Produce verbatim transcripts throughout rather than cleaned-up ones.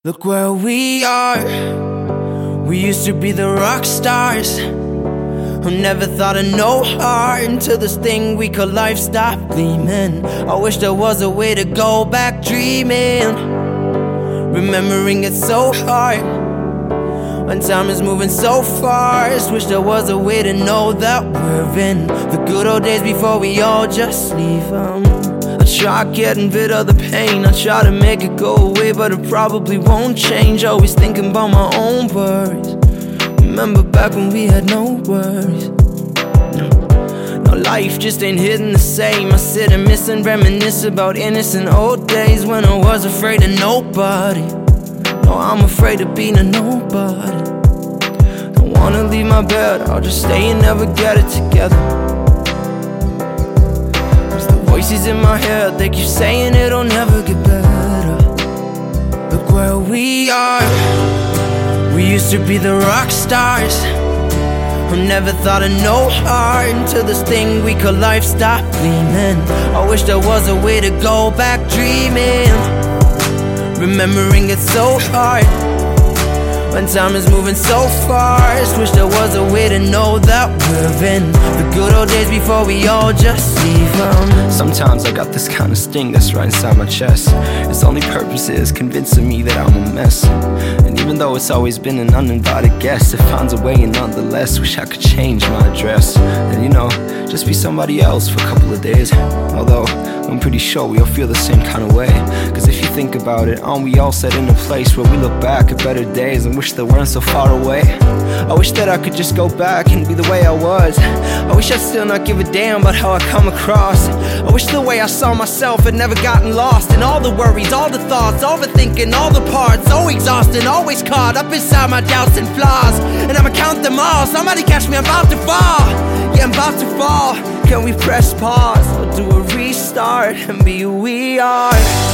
Look where we are. We used to be the rock stars who never thought of no heart until this thing we call life stopped gleaming. I wish there was a way to go back dreaming, remembering it's so hard when time is moving so fast. Wish there was a way to know that we're in the good old days before we all just leave them. I try getting rid of the pain, I try to make it go away, but it probably won't change. Always thinking about my own worries. Remember back when we had no worries. No, no, life just ain't hitting the same. I sit and miss and reminisce about innocent old days when I was afraid of nobody. No, I'm afraid of being a nobody. Don't wanna leave my bed, I'll just stay and never get it together. Voices in my head, they keep saying it'll never get better. Look where we are. We used to be the rock stars who never thought of no heart until this thing we call life stopped gleaming. I wish there was a way to go back dreaming, remembering it's so hard when time is moving so fast. Wish there was a way to know that we're in the good old days before we all just leave them. Sometimes I got this kind of sting that's right inside my chest. Its only purpose is convincing me that I'm a mess. And even though it's always been an uninvited guest, it finds a way and nonetheless wish I could change my address. And you know, just be somebody else for a couple of days. Although I'm pretty sure we all feel the same kind of way. Cause if you think about it, aren't we all set in a place where we look back at better days and wish they weren't so far away? I wish that I could just go back and be the way I was. I wish I'd still not give a damn about how I come across. I wish the way I saw myself had never gotten lost in all the worries, all the thoughts, overthinking, all the parts. So exhausting, always caught up inside my doubts and flaws. And I'ma count them all, somebody catch me, I'm about to fall. Yeah, I'm about to fall. Can we press pause or do a restart and be who we are?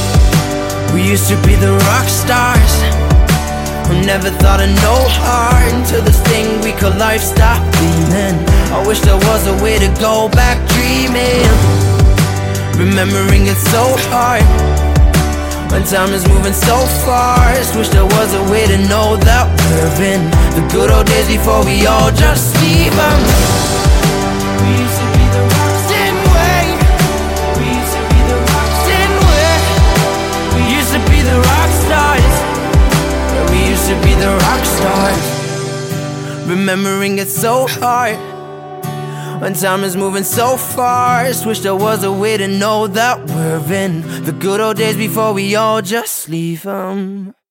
We used to be the rock stars who never thought of no heart until this thing we call life stopped gleaming. I wish there was a way to go back dreaming, remembering it's so hard when time is moving so fast. Wish there was a way to know that we're in the good old days before we all just leave them. We used to be the rocks, didn't we? We used to be the rocks, didn't we? We used to be the rock stars. We used to be the rock stars, remembering it's so hard when time is moving so fast. Wish there was a way to know that we're in the good old days before we all just leave them.